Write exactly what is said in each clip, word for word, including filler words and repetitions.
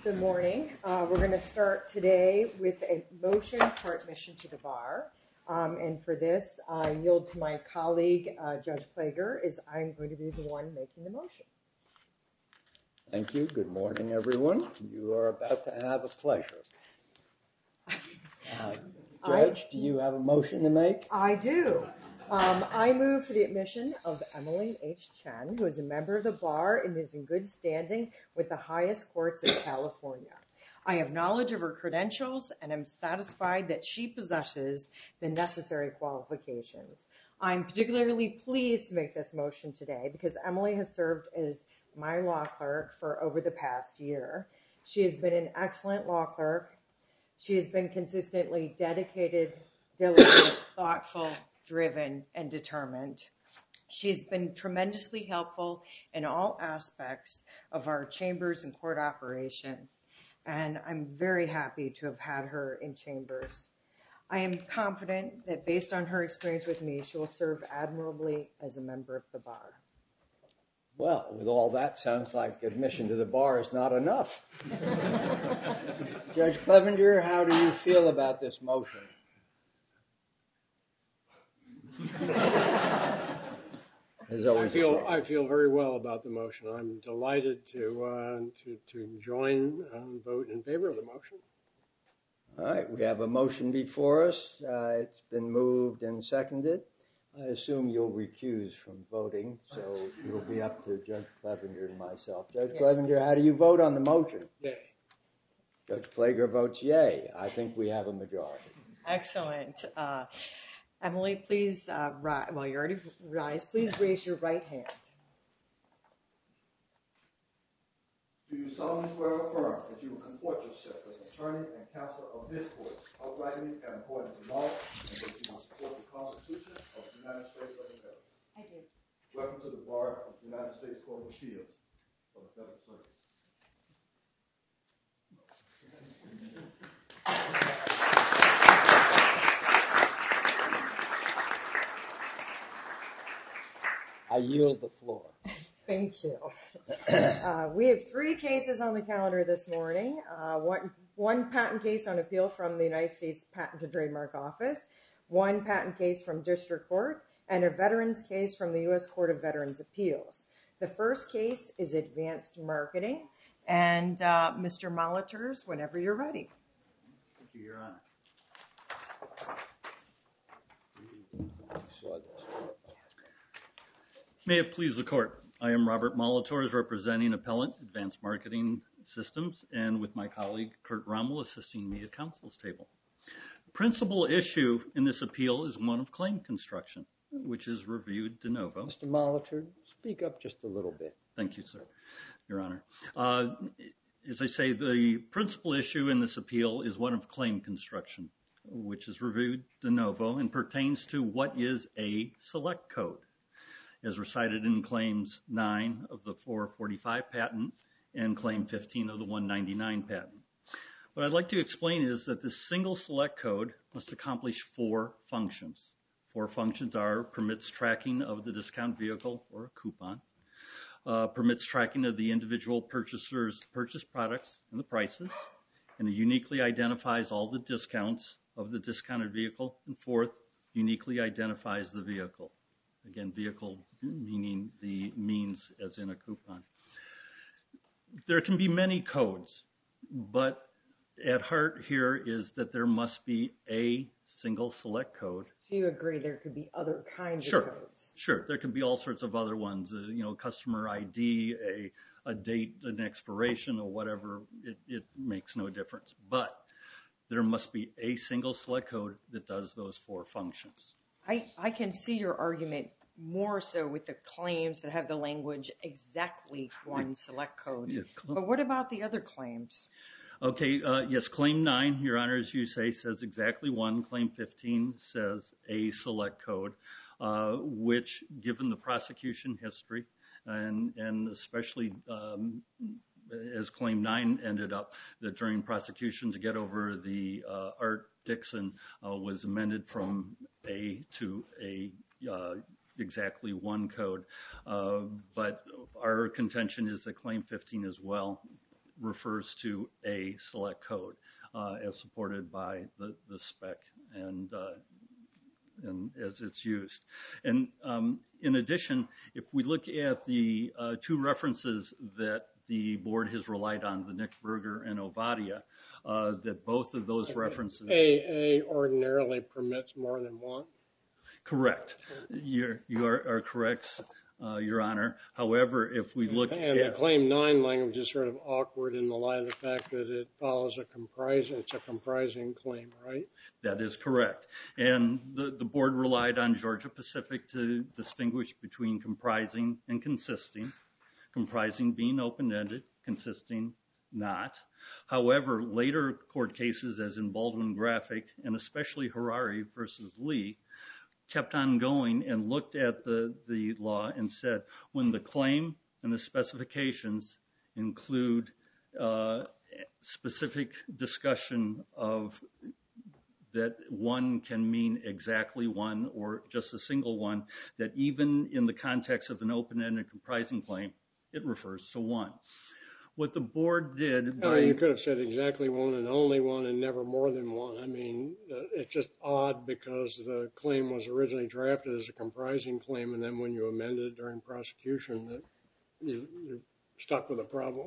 Good morning. Uh, we're going to start today with a motion for admission to the bar. Um, and for this, I yield to my colleague, uh, Judge Plager, as I'm going to be the one making the motion. Thank you. Good morning, everyone. You are about to have a pleasure. Uh, Judge, I, do you have a motion to make? I do. Um, I move for the admission of Emily H. Chen, who is a member of the bar and is in good standing with the highest courts of California. I have knowledge of her credentials and am satisfied that she possesses the necessary qualifications. I'm particularly pleased to make this motion today because Emily has served as my law clerk for over the past year. She has been an excellent law clerk. She has been consistently dedicated, diligent, thoughtful, driven, and determined. She's been tremendously helpful in all aspects of our chambers and court operation, and I'm very happy to have had her in chambers. I am confident that based on her experience with me, she will serve admirably as a member of the bar. Well, with all that, sounds like admission to the bar is not enough. Judge Clevenger, how do you feel about this motion? I feel I feel very well about the motion. I'm delighted to uh, to to join and vote in favor of the motion. All right, we have a motion before us. Uh, it's been moved and seconded. I assume you'll recuse from voting, so it'll be up to Judge Clevenger and myself. Judge yes. Clevenger, how do you vote on the motion? Yay. Judge Plager votes yay. I think we have a majority. Excellent. Uh, Emily, please, uh, rise. Well, you already rise. Please raise your right hand. Do you solemnly swear or affirm that you will comport yourself as an attorney and counsel of this court, uprightly and according to law, and that you will support the Constitution of the United States of America? I do. Welcome to the bar of the United States Court of Appeals for the Federal Circuit. I yield the floor. Thank you. Uh, we have three cases on the calendar this morning. Uh, one, one patent case on appeal from the United States Patent and Trademark Office, one patent case from District Court, and a veterans case from the U S Court of Veterans Appeals. The first case is Advanced Marketing. And uh, Mister Molitors, whenever you're ready. Thank you, Your Honor. May it please the court. I am Robert Molitors, representing Appellant Advanced Marketing Systems, and with my colleague Kurt Rommel assisting me at counsel's table. The principal issue in this appeal is one of claim construction, which is reviewed de novo. Mister Molitor, speak up just a little bit. Thank you, sir, Your Honor. Uh, as I say, the principal issue in this appeal is one of claim construction, which is reviewed de novo and pertains to what is a select code, as recited in Claims nine of the four forty-five patent and Claim fifteen of the one ninety-nine patent. What I'd like to explain is that this single select code must accomplish four functions. Four functions are permits tracking of the discount vehicle or a coupon, uh, permits tracking of the individual purchaser's purchase products and the prices, and it uniquely identifies all the discounts of the discounted vehicle, and fourth, uniquely identifies the vehicle. Again, vehicle meaning the means as in a coupon. There can be many codes, but at heart here is that there must be a single select code. So you agree there could be other kinds sure. of codes? Sure, there can be all sorts of other ones, uh, you know, customer I D, a, a date, an expiration, or whatever, it, it makes no difference. But there must be a single select code that does those four functions. I, I can see your argument more so with the claims that have the language exactly one select code. Yeah. But what about the other claims? Okay, uh, yes, Claim nine, Your Honor, as you say, says exactly one. Claim fifteen says a select code, uh, which, given the prosecution history, and, and especially um, as Claim nine ended up, that during prosecution to get over the uh, Art Dixon uh, was amended from A to a uh, exactly one code. Uh, but our contention is that Claim fifteen as well refers to a select code uh, as supported by the, the spec and uh, and as it's used. And um, in addition, if we look at the uh, two references that the board has relied on, the Nickberger and Ovadia, uh, that both of those references... A, A ordinarily permits more than one? Correct. You're, you are, are correct, uh, Your Honor. However, if we look and at... And the Claim nine language is sort of awkward in the light of the fact that it follows a comprising, it's a comprising claim, right? That is correct. And the, the board relied on Georgia Pacific to distinguish between comprising and consisting, comprising being open-ended, consisting not. However, later court cases, as in Baldwin Graphic, and especially Harari versus Lee, kept on going and looked at the, the law and said, when the claim and the specifications include uh, specific discussion of that one can mean exactly one or just a single one, that even in the context of an open-ended comprising claim, it refers to one. What the board did by... I mean, you could have said exactly one and only one and never more than one. I mean, uh, it's just odd because the claim was originally drafted as a comprising claim, and then when you amended it during prosecution, that you, you're stuck with a problem.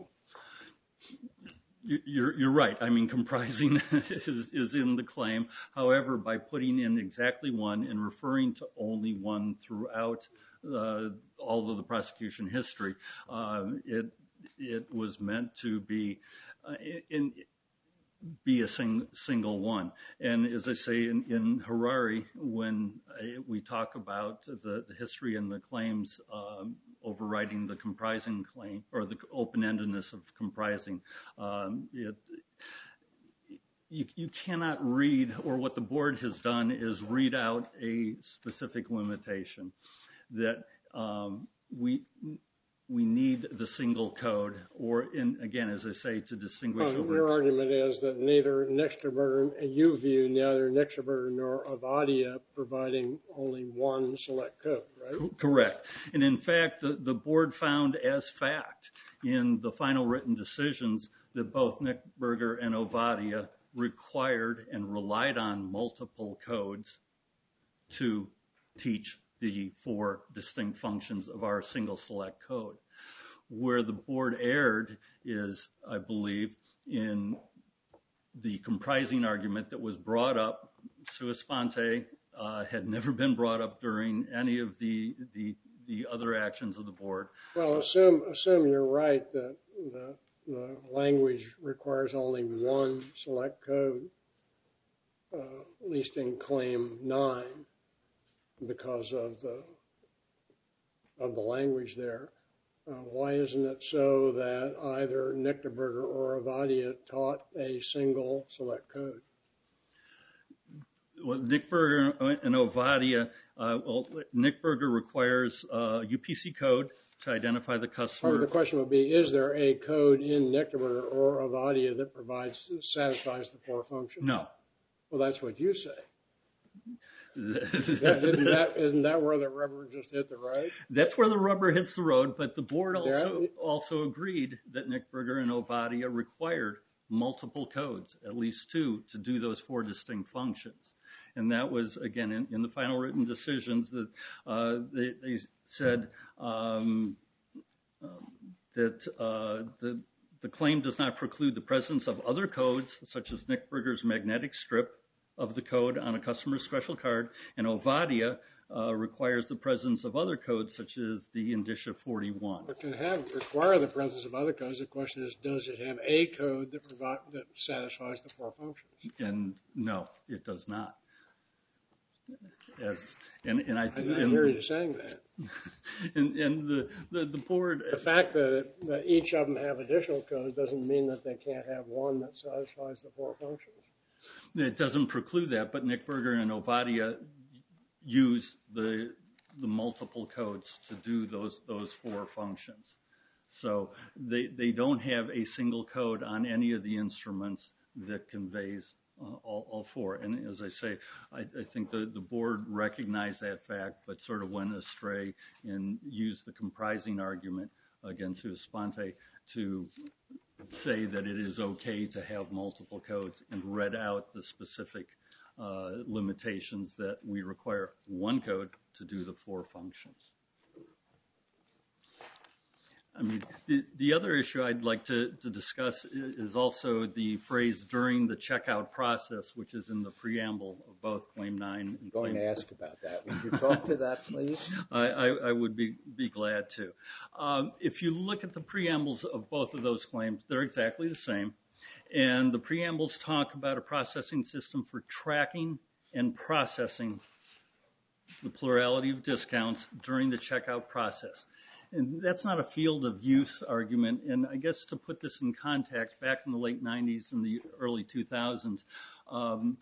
You're, you're right. I mean, comprising is, is in the claim. However, by putting in exactly one and referring to only one throughout uh, all of the prosecution history, uh, it it was meant to be uh, in be a sing, single one. And as I say in, in Harari, when we talk about the, the history and the claims um, overriding the comprising claim or the open-endedness of comprising, um, it, you, you cannot read, or what the board has done is read out a specific limitation that um, we we need the single code, or in, again, as I say, to distinguish well, over... Your argument is that neither Nickberger, you view neither Nickberger nor Ovadia providing only one select code, right? Correct. And in fact, the, the board found as fact in the final written decisions that both Nickberger and Ovadia required and relied on multiple codes to teach the four distinct functions of our single select code. Where the board erred is, I believe, in the comprising argument that was brought up sua sponte, uh, had never been brought up during any of the, the, the other actions of the board. Well, assume, assume you're right that the, the language requires only one select code, uh, at least in Claim nine, because of the of the language there. Uh, why isn't it so that either Nickberger or Ovadia taught a single select code? Well, Nickberger and Ovadia, uh, well, Nickberger requires uh, U P C code to identify the customer. Part of the question would be, is there a code in Nickberger or Ovadia that provides, satisfies the four functions? No. Well, that's what you say. that, isn't, that, isn't that where the rubber just hit the road? That's where the rubber hits the road, but the board also Yeah. also agreed that Nickberger and Ovadia required multiple codes, at least two, to do those four distinct functions. And that was, again, in, in the final written decisions that uh, they, they said um, uh, that uh, the, the claim does not preclude the presence of other codes, such as Nickberger's magnetic strip of the code on a customer's special card, and Ovadia uh, requires the presence of other codes, such as the Indicia forty-one. It can have require the presence of other codes. The question is, does it have a code that provide that satisfies the four functions? And no, it does not. As and and I, I, I and, hear you saying that. And, and the, the the board. The fact that, that each of them have additional codes doesn't mean that they can't have one that satisfies the four functions. It doesn't preclude that, but Nickberger and Ovadia use the the multiple codes to do those those four functions. So they they don't have a single code on any of the instruments that conveys uh, all, all four. And as I say, I, I think the, the board recognized that fact, but sort of went astray and used the comprising argument against sua sponte to say that it is okay to have multiple codes and read out the specific uh, limitations that we require one code to do the four functions. I mean, the, the other issue I'd like to, to discuss is also the phrase during the checkout process, which is in the preamble of both Claim nine and Going Claim to ask about that. Would you talk to that, please? I, I, I would be, be glad to. Um, if you look at the preambles of both of those claims, they're exactly the same. And the preambles talk about a processing system for tracking and processing the plurality of discounts during the checkout process. And that's not a field of use argument. And I guess to put this in context, back in the late nineties and the early two thousands, um,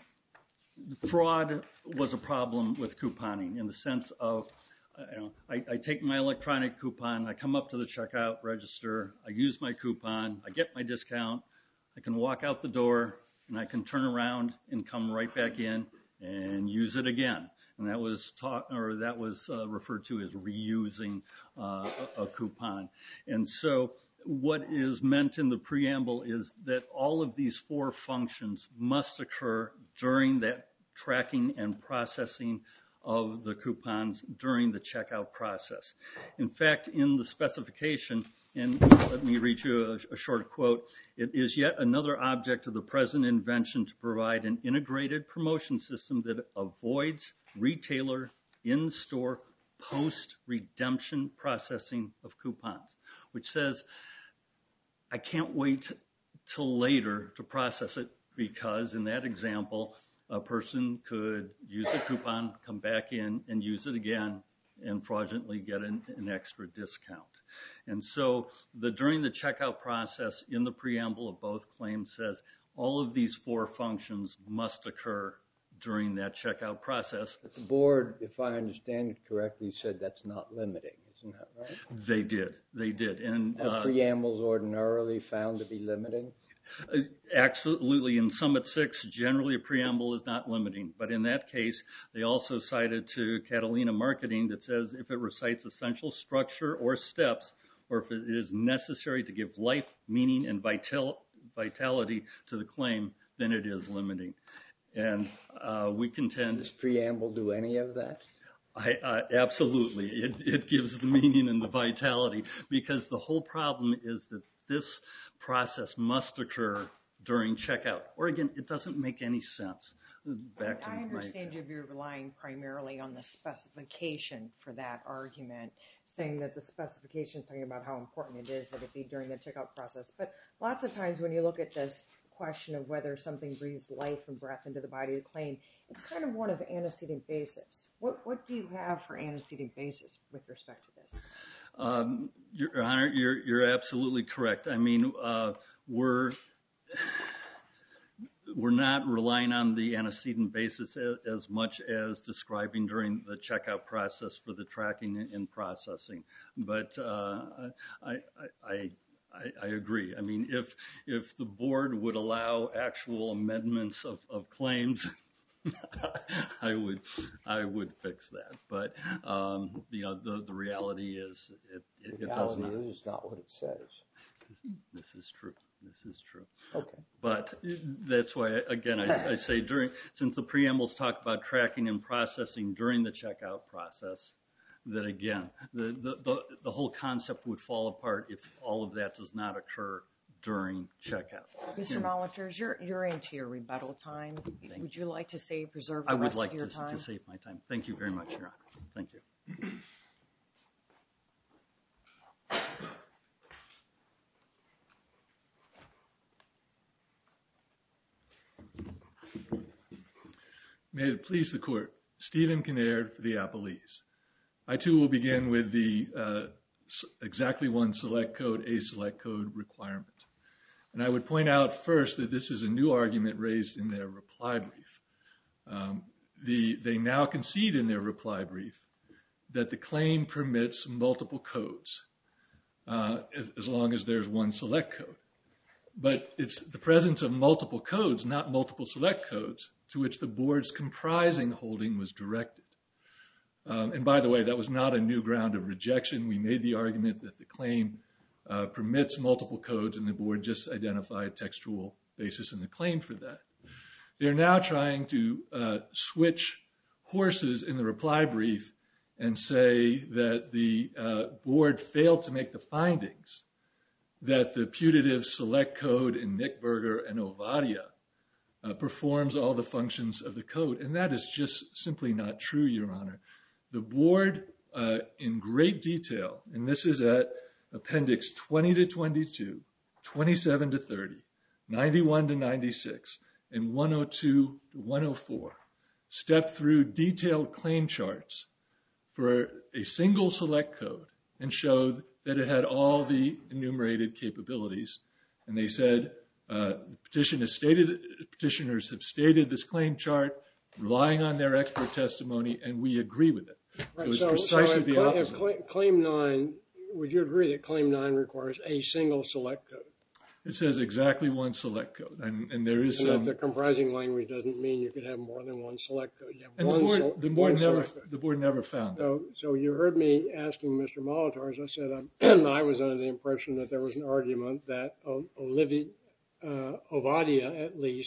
fraud was a problem with couponing in the sense of, you know, I, I take my electronic coupon, I come up to the checkout register, I use my coupon, I get my discount, I can walk out the door, and I can turn around and come right back in and use it again. And that was taught, or that was uh, referred to as reusing uh, a, a coupon. And so what is meant in the preamble is that all of these four functions must occur during that tracking and processing of the coupons during the checkout process. In fact, in the specification, and let me read you a, a short quote, it is yet another object of the present invention to provide an integrated promotion system that avoids retailer in-store post-redemption processing of coupons, which says, I can't wait till later to process it because in that example, a person could use a coupon, come back in and use it again and fraudulently get an, an extra discount. And so the during the checkout process in the preamble of both claims says all of these four functions must occur during that checkout process. But the board, if I understand it correctly, said that's not limiting. Isn't that right? They did. They did. And Are uh, preambles ordinarily found to be limiting? Absolutely. In Summit six, generally a preamble is not limiting. But in that case, they also cited to Catalina Marketing that says if it recites essential structure or steps, or if it is necessary to give life, meaning, and vital, vitality to the claim, then it is limiting. And uh, we contend... Does this preamble do any of that? I, uh, absolutely. It, it gives the meaning and the vitality because the whole problem is that this process must occur during checkout. Or again, it doesn't make any sense. Back to I understand my... you're relying primarily on the specification for that argument, saying that the specification is talking about how important it is that it be during the checkout process. But lots of times when you look at this question of whether something breathes life and breath into the body of the claim, it's kind of one of antecedent basis. What what do you have for antecedent basis with respect to this? Um, Your Honor, you're, you're absolutely correct. I mean, uh, we're... We're not relying on the antecedent basis as, as much as describing during the checkout process for the tracking and processing. But uh, I, I, I, I agree. I mean, if if the board would allow actual amendments of, of claims, I would I would fix that. But um, you know, the the reality is it, it, the it does not. The reality is not what it says. This is true. This is true. Okay. But that's why, again, I, I say during, since the preambles talk about tracking and processing during the checkout process, that again, the, the, the, the whole concept would fall apart if all of that does not occur during checkout. Mister Molitors, you're, you're into your rebuttal time. Thank Would you like to save, preserve the I would rest like of your to, time? to save my time. Thank you very much, Your Honor. Thank you. May it please the Court. Stephen Kinnaird for the Appellees. I too will begin with the uh, exactly one select code, a select code requirement. And I would point out first that this is a new argument raised in their reply brief. Um, the, they now concede in their reply brief that the claim permits multiple codes uh, as, as long as there's one select code. But it's the presence of multiple codes, not multiple select codes, to which the board's comprising holding was directed. Um, and by the way, that was not a new ground of rejection. We made the argument that the claim uh, permits multiple codes, and the board just identified textual basis in the claim for that. They're now trying to uh, switch horses in the reply brief and say that the uh, board failed to make the findings that the putative select code in Nickberger and Ovadia uh, performs all the functions of the code. And that is just simply not true, Your Honor. The board, uh, in great detail, and this is at Appendix twenty to twenty-two, twenty-seven to thirty, ninety-one to ninety-six, and one oh two to one oh four, stepped through detailed claim charts for a single select code and showed that it had all the enumerated capabilities. And they said, uh, the petition has stated, petitioners have stated this claim chart, relying on their expert testimony, and we agree with it. Right. So it's so, precisely so if, the cla- opposite. if cla- Claim nine, would you agree that Claim nine requires a single select code? It says exactly one select code, and, and there is And some. that the comprising language doesn't mean you could have more than one select code. You have And one the board, sel- the board one never, select code. the board never found that. So, so you heard me asking Mister Molitor, as I said, um, I was under the impression that there was an argument that o- Olivia, uh, Ovadia, at least,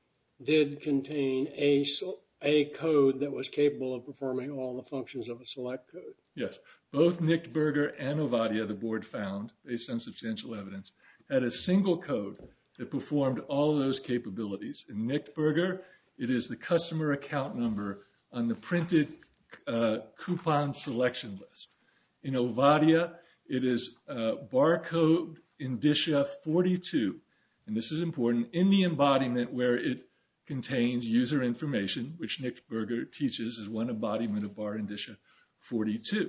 did contain a, sel- a code that was capable of performing all the functions of a select code. Yes, both Nickberger and Ovadia, the board found, based on substantial evidence, had a single code that performed all of those capabilities. In Nickberger, it is the customer account number on the printed uh, coupon selection list. In Ovadia, it is uh, barcode indicia forty-two, and this is important, in the embodiment where it contains user information, which Nickberger teaches is one embodiment of bar indicia forty-two.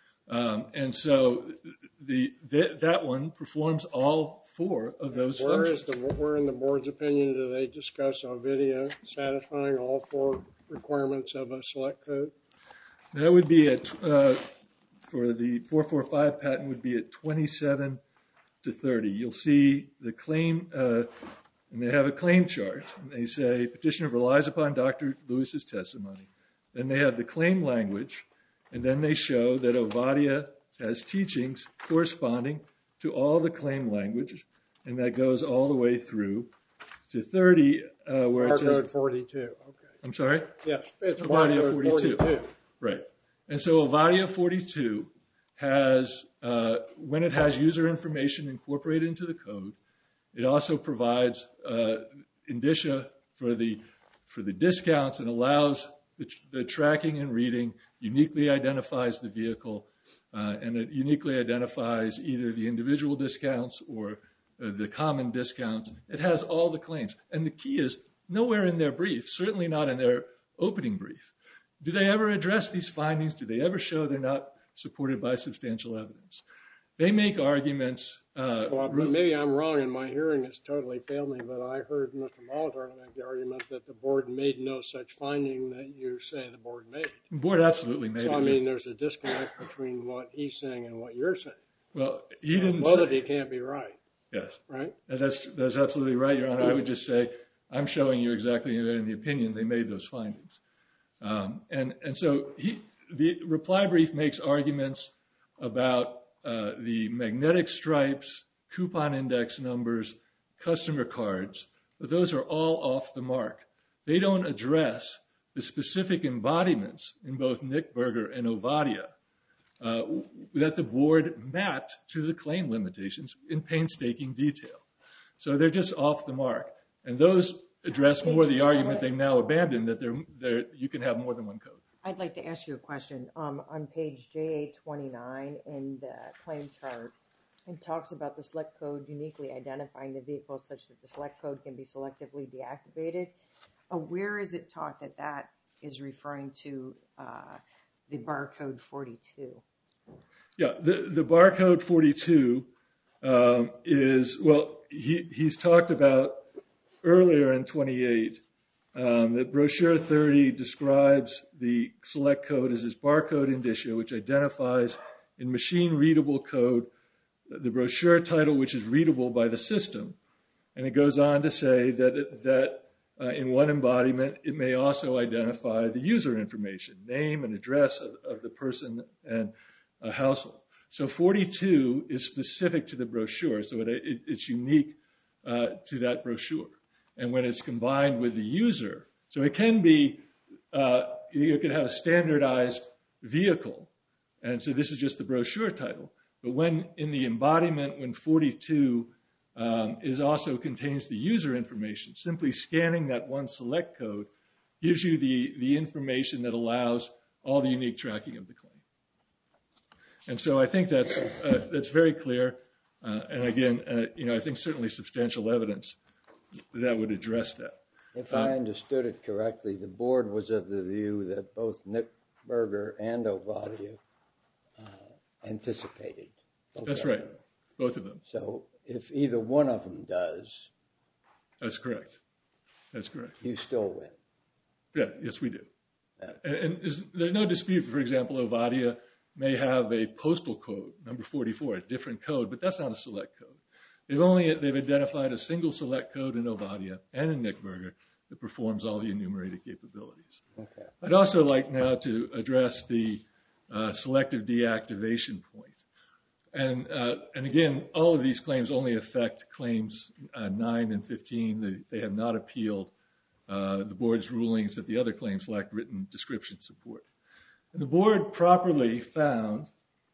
Um, and so the, the that one performs all four of those Where functions. is the, where in the board's opinion do they discuss Ovadia satisfying all four requirements of a select code? That would be at, uh, for the four forty-five patent would be at twenty-seven to thirty. You'll see the claim, uh, and they have a claim chart. And they say petitioner relies upon Doctor Lewis's testimony. Then they have the claim language, and then they show that Ovadia has teachings corresponding to all the claim language, and that goes all the way through to thirty, uh, where it says... Barcode forty-two, okay. I'm sorry? Yes, it's Ovadia barcode forty-two. forty-two. Right. And so Ovadia forty-two has, uh, when it has user information incorporated into the code, it also provides uh, indicia for the for the discounts and allows the, the tracking and reading, uniquely identifies the vehicle, uh, and it uniquely identifies either the individual discounts or uh, the common discounts. It has all the claims. And the key is, nowhere in their brief, certainly not in their opening brief, do they ever address these findings? Do they ever show they're not supported by substantial evidence? They make arguments. Uh, Well, maybe I'm wrong and my hearing has totally failed me, but I heard Mister Molitor make the argument that the board made no such finding that you say the board made. The board absolutely made So, it. I mean, there's a disconnect between what he's saying and what you're saying. Well, he didn't Both say. of you can't be right, Yes, right? that's that's absolutely right, Your Honor. I would just say I'm showing you exactly in the opinion they made those findings, um, and and so he the reply brief makes arguments about uh, the magnetic stripes, coupon index numbers, customer cards, but those are all off the mark. They don't address the specific embodiments in both Nickberger and Ovadia uh, that the board mapped to the claim limitations in painstaking detail. So they're just off the mark. And those address more the argument they've now abandoned, that they're, they're, you can have more than one code. I'd like to ask you a question. Um, on page J A twenty-nine in the claim chart, it talks about the select code uniquely identifying the vehicle such that the select code can be selectively deactivated. Uh, where is it taught that that is referring to uh, the barcode forty-two? Yeah, the, the barcode forty-two um, is, well, he, he's talked about earlier in twenty-eight um, that brochure thirty describes the select code as this barcode indicia, which identifies in machine-readable code the brochure title, which is readable by the system. And it goes on to say that, that uh, in one embodiment, it may also identify the user information, name and address of, of the person and a household. So forty-two is specific to the brochure, so it, it, it's unique uh, to that brochure. And when it's combined with the user, so it can be, uh, you could have a standardized vehicle, and so this is just the brochure title. But when in the embodiment, when forty-two um, is also contains the user information, simply scanning that one select code gives you the, the information that allows all the unique tracking of the claim. And so I think that's uh, that's very clear. Uh, and again, uh, you know, I think certainly substantial evidence that would address that. If I understood it correctly, the board was of the view that both Nickberger and Ovadia uh, anticipated. That's right, both of them. So if either one of them does, that's correct. That's correct. You still win. Yeah, yes, we do. Yeah. And, and is, there's no dispute. For example, Ovadia may have a postal code, number forty-four, a different code, but that's not a select code. They've only they've identified a single select code in Ovadia and in Nickberger that performs all the enumerated capabilities. Okay. I'd also like now to address the uh, selective deactivation point. And uh, and again, all of these claims only affect claims uh, nine and fifteen. They, they have not appealed uh, the board's rulings that the other claims lacked written description support. And the board properly found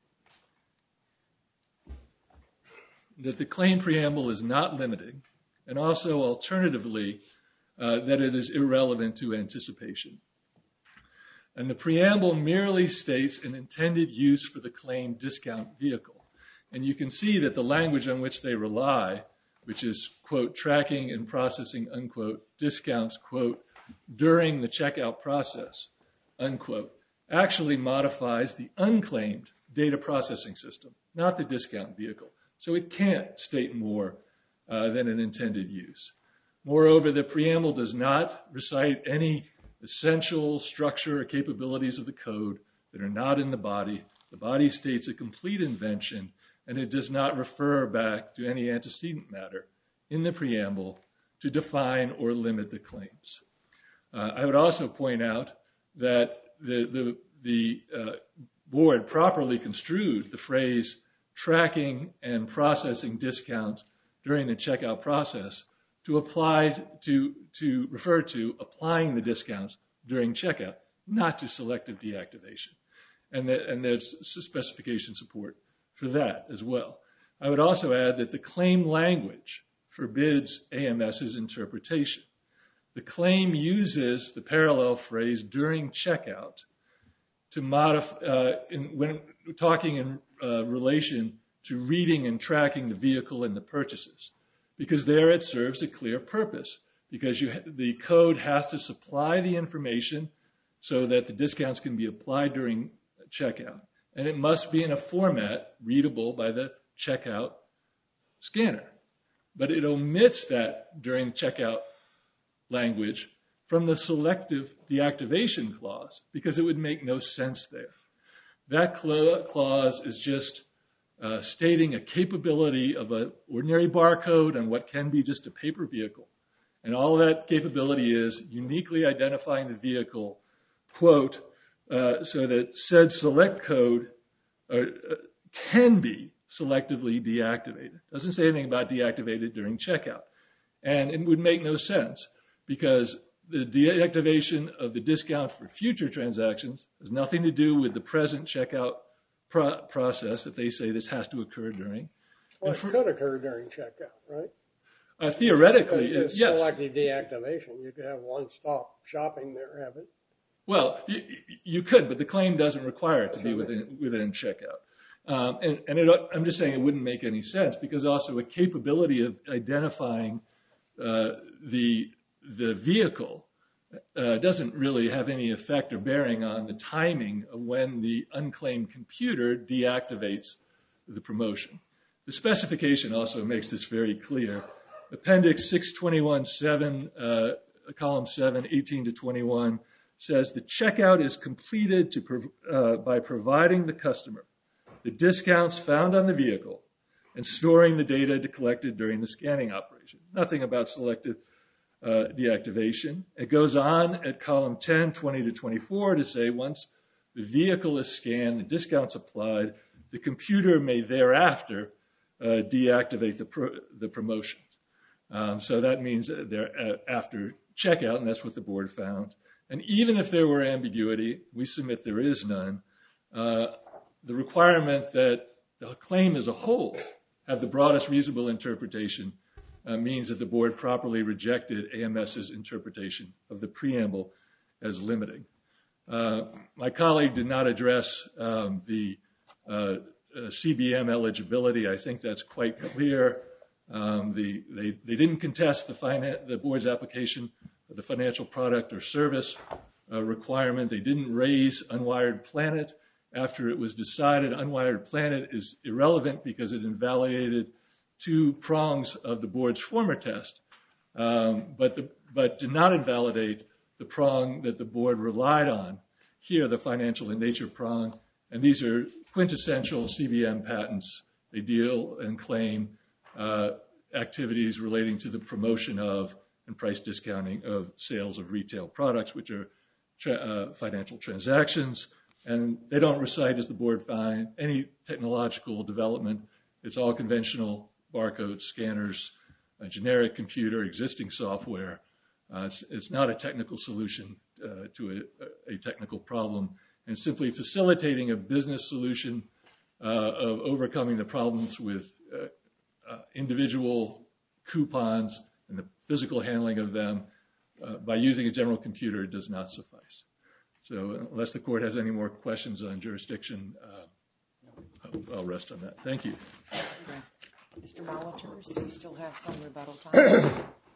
that the claim preamble is not limiting, and also alternatively uh, that it is irrelevant to anticipation. And the preamble merely states an intended use for the claimed discount vehicle. And you can see that the language on which they rely, which is, quote, tracking and processing, unquote, discounts, quote, during the checkout process, unquote, actually modifies the unclaimed data processing system, not the discount vehicle. So it can't state more uh, than an intended use. Moreover, the preamble does not recite any essential structure or capabilities of the code that are not in the body. The body states a complete invention, and it does not refer back to any antecedent matter in the preamble to define or limit the claims. Uh, I would also point out that the, the, the uh, board properly construed the phrase tracking and processing discounts during the checkout process to apply to, to refer to applying the discounts during checkout, not to selective deactivation. And, that, and there's specification support for that as well. I would also add that the claim language forbids AMS's interpretation. The claim uses the parallel phrase during checkout to modify, uh, in, when talking in uh, relation to reading and tracking the vehicle and the purchases, because there it serves a clear purpose, because you, the code has to supply the information so that the discounts can be applied during checkout, and it must be in a format readable by the checkout scanner. But it omits that during checkout language from the selective deactivation clause because it would make no sense there. That clause is just uh, stating a capability of an ordinary barcode on what can be just a paper vehicle. And all that capability is uniquely identifying the vehicle, quote, uh, so that said select code uh, can be selectively deactivated. Doesn't say anything about deactivated during checkout. And it would make no sense because the deactivation of the discount for future transactions has nothing to do with the present checkout pro- process that they say this has to occur during. Well, for, it could occur during checkout, right? Uh, theoretically, just yes. Selective deactivation. You could have one-stop shopping there, have it? Well, you, you could, but the claim doesn't require it to be within, within checkout. Um, and and it, I'm just saying it wouldn't make any sense because also a capability of identifying uh, the the vehicle uh, doesn't really have any effect or bearing on the timing of when the unclaimed computer deactivates the promotion. The specification also makes this very clear. Appendix six twenty-one dash seven, uh, column seven, eighteen to twenty-one, says the checkout is completed to prov- uh, by providing the customer the discounts found on the vehicle and storing the data collected during the scanning operation. Nothing about selective uh, deactivation. It goes on at column ten, twenty to twenty-four to say once the vehicle is scanned, the discounts applied, The computer may thereafter uh, deactivate the, pro the promotion. Um, so that means that they're uh, after checkout, and that's what the board found. And even if there were ambiguity, we submit there is none, uh, the requirement that the claim as a whole have the broadest reasonable interpretation uh, means that the board properly rejected AMS's interpretation of the preamble as limiting. Uh, my colleague did not address um, the uh, uh, C B M eligibility. I think that's quite clear. Um, the, they, they didn't contest the, finan the board's application of the financial product or service uh, requirement. They didn't raise Unwired Planet. After it was decided Unwired Planet is irrelevant because it invalidated two prongs of the board's former test, um, but, the, but did not invalidate the prong that the board relied on. Here, the financial in nature prong, and these are quintessential C B M patents. They deal and claim uh, activities relating to the promotion of and price discounting of sales of retail products, which are tra uh, financial transactions. And they don't recite, as the board found, any technological development. It's all conventional barcode scanners, a generic computer, existing software. Uh, it's, it's not a technical solution uh, to a, a technical problem, and simply facilitating a business solution uh, of overcoming the problems with uh, uh, individual coupons and the physical handling of them uh, by using a general computer does not suffice. So unless the court has any more questions on jurisdiction, uh, I'll, I'll rest on that. Thank you. Okay. Mister Molitors, you still have some rebuttal time.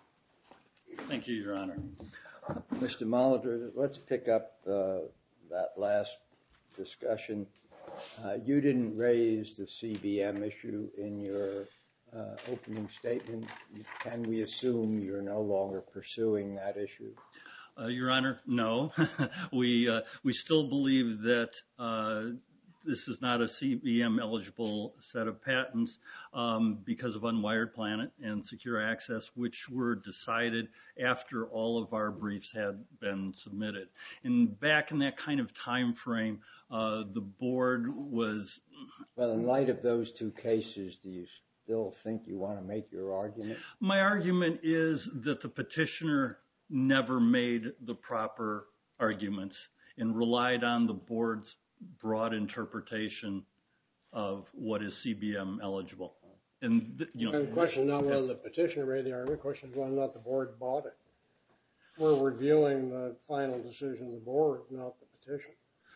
Thank you, Your Honor. Mister Molitor, let's pick up uh, that last discussion. Uh, you didn't raise the C B M issue in your uh, opening statement. Can we assume you're no longer pursuing that issue? Uh, Your Honor, no. we uh, we still believe that uh, this is not a C B M eligible set of patents um, because of Unwired Planet and Secure Access, which were decided after all of our briefs had been submitted. And back in that kind of time frame, uh, the board was... Well, in light of those two cases, do you still think you want to make your argument? My argument is that the petitioner never made the proper arguments and relied on the board's broad interpretation of what is C B M eligible. And th- you know, And the question is not whether the petitioner made the argument, the question is whether or not the board bought it. We're reviewing the final decision of the board, not the petition.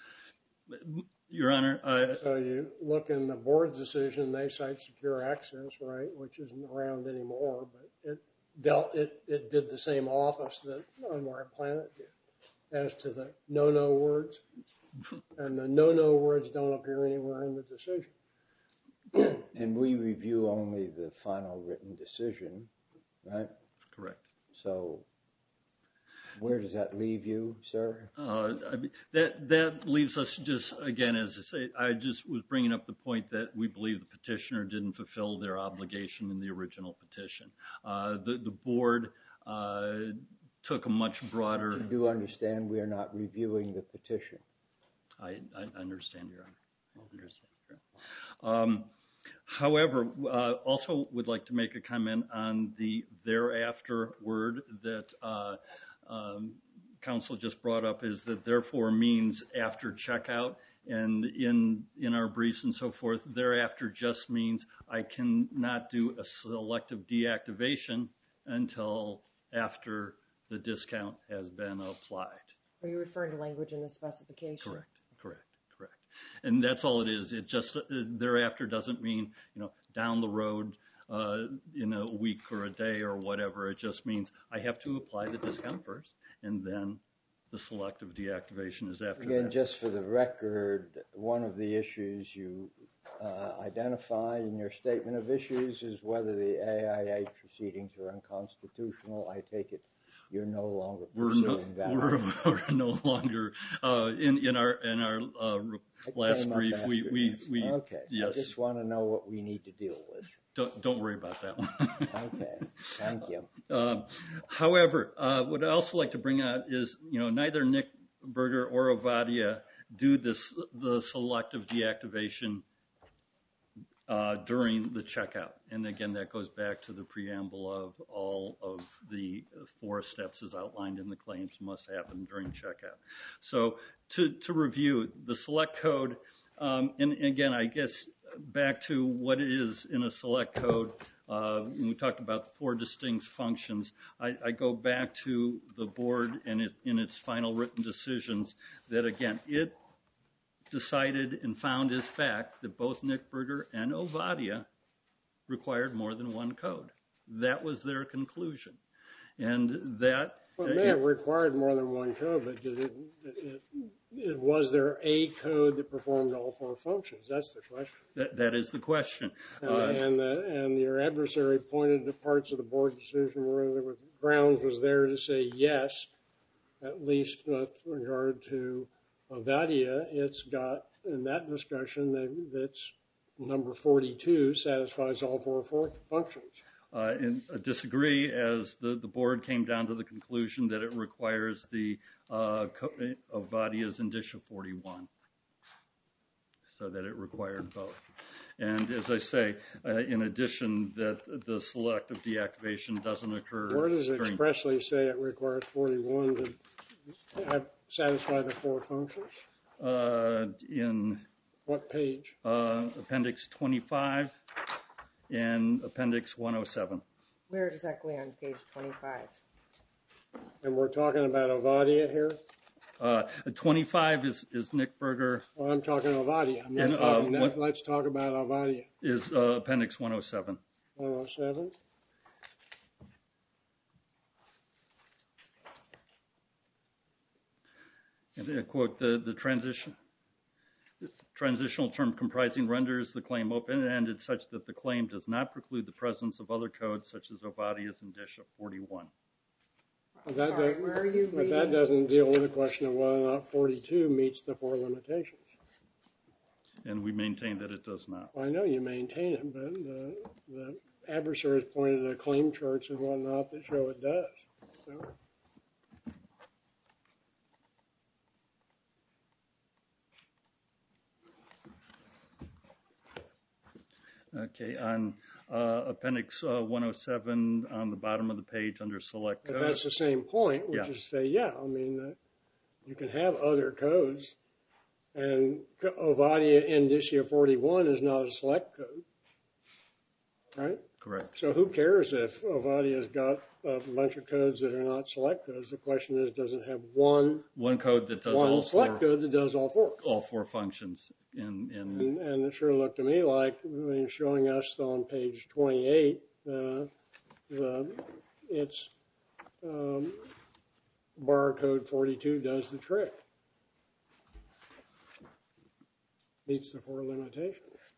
Your Honor, uh, So you look in the board's decision, they cite Secure Access, right, which isn't around anymore, but it dealt it, it did the same office that Unwired Planet did as to the no-no words. And the no-no words don't appear anywhere in the decision. And we review only the final written decision, right? correct. So where does that leave you, sir? Uh, I mean, that that leaves us just, again, as I say, I just was bringing up the point that we believe the petitioner didn't fulfill their obligation in the original petition. Uh, the, the board uh, took a much broader... You do understand we are not reviewing the petition. I, I understand, Your Honor. I understand, Your Honor. Um, however, uh, also would like to make a comment on the thereafter word that uh, um, counsel just brought up, is that therefore means after checkout. And in in our briefs and so forth, thereafter just means I cannot do a selective deactivation until after the discount has been applied. Are you referring to language in the specification? Correct. Correct, correct. And that's all it is. It just, uh, thereafter doesn't mean, you know, down the road uh, in a week or a day or whatever. It just means I have to apply the discount first, and then the selective deactivation is after Again, that. just for the record, one of the issues you uh, identify in your statement of issues is whether the A I A proceedings are unconstitutional. I take it you're no longer We're no, pursuing that. we're, we're no longer uh, in in our in our uh, last brief. We we this. we okay. Yes. I just want to know what we need to deal with. Don't don't worry about that one. Okay. Thank you. Uh, however, uh, what I also like to bring out is, you know, neither Nick Berger or Ovadia do this the selective deactivation uh, during the checkout. And again, that goes back to the preamble of all of the four steps as outlined in the claims must happen during checkout. So to, to review, the select code, um, and again, I guess back to what is in a select code, uh, when we talked about the four distinct functions, I, I go back to the board and it, in its final written decisions that, again, it decided and found as fact that both Nickberger and Ovadia required more than one code. That was their conclusion. And that... Well, it may have required more than one code, but did it, it, it, was there a code that performed all four functions? That's the question. That, that is the question. And, uh, and, the, and your adversary pointed to parts of the board decision where there was grounds was there to say yes, at least with regard to Ovadia. It's got, in that discussion, that's number forty-two satisfies all four, four functions. Uh, and uh, disagree as the, the board came down to the conclusion that it requires the uh, Ovadia's indicia forty-one, so that it required both. And as I say, uh, in addition, that the selective deactivation doesn't occur. Where does it during, expressly say it requires forty-one to have, satisfy the four functions? Uh, in what page? Uh, appendix twenty-five. And Appendix one oh seven. Where exactly on page twenty-five? And we're talking about Ovadia here? Uh, twenty-five is, is Nickberger. Well, I'm talking Ovadia. I'm not and, talking uh, that. Let's talk about Ovadia. Is uh, Appendix one oh seven. one oh seven? And I quote, the, the transition... transitional term comprising renders the claim open-ended such that the claim does not preclude the presence of other codes such as Ovadia's indicia forty-one. Well, that Sorry, does, where are you but reading? that doesn't deal with the question of whether or not forty-two meets the four limitations. And we maintain that it does not. Well, I know you maintain it, but the, the adversaries pointed to claim charts and whatnot that show it does. So. Okay, on uh, Appendix uh, one oh seven on the bottom of the page under Select Code. But that's the same point, which Yeah. is say, yeah, I mean, uh, you can have other codes, and Ovadia indicia forty-one is not a select code, right? Correct. So who cares if Ovadia's got a bunch of codes that are not select codes? The question is, does it have one One code that does one all select four, code that does all four? all four functions. In, in And, and it sure looked to me like when you're showing us on page twenty-eight, uh, the it's um, barcode forty-two does the trick, meets the four limitations.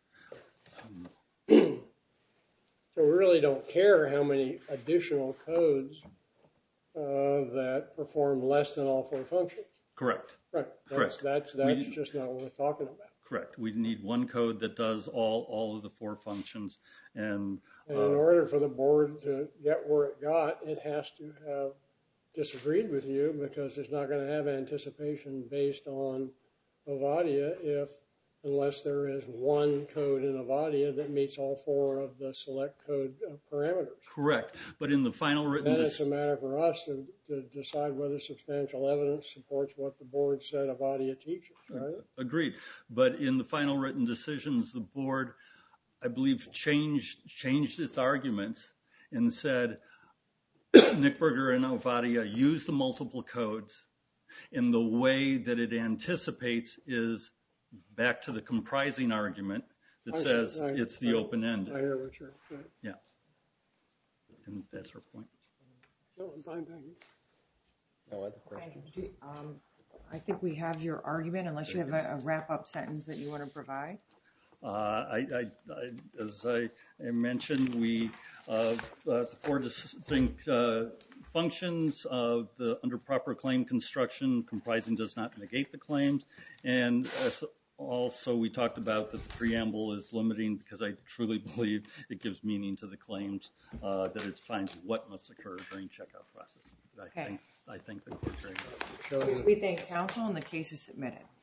So we really don't care how many additional codes uh, that perform less than all four functions. Correct. Right. That's, Correct. That's that's We- just not what we're talking about. Correct. We need one code that does all, all of the four functions. And, And uh, in order for the board to get where it got, it has to have disagreed with you because it's not going to have anticipation based on Ovadia if, unless there is one code in Ovadia that meets all four of the select code uh, parameters. correct. But in the final written Then it's a decision. matter for us to, to decide whether substantial evidence supports what the board said Ovadia teaches, right? Agreed. But in the final written decisions, the board, I believe, changed changed its arguments and said Nickberger and Ovadia use the multiple codes in the way that it anticipates is back to the comprising argument that I see. says I- it's the I- open-ended. I hear what you're saying. Yeah. And that's her point. No, I'm fine, thank you. No other questions? Okay. Um, I think we have your argument, unless you have a, a wrap-up sentence that you want to provide. Uh, I, I, I, as I mentioned, we uh, uh, the four distinct uh, functions of the under proper claim construction, comprising does not negate the claims, and as also we talked about that the preamble is limiting because I truly believe it gives meaning to the claims, uh, that it defines what must occur during checkout process. I Okay. think I think the court very much. We thank counsel and the case is submitted.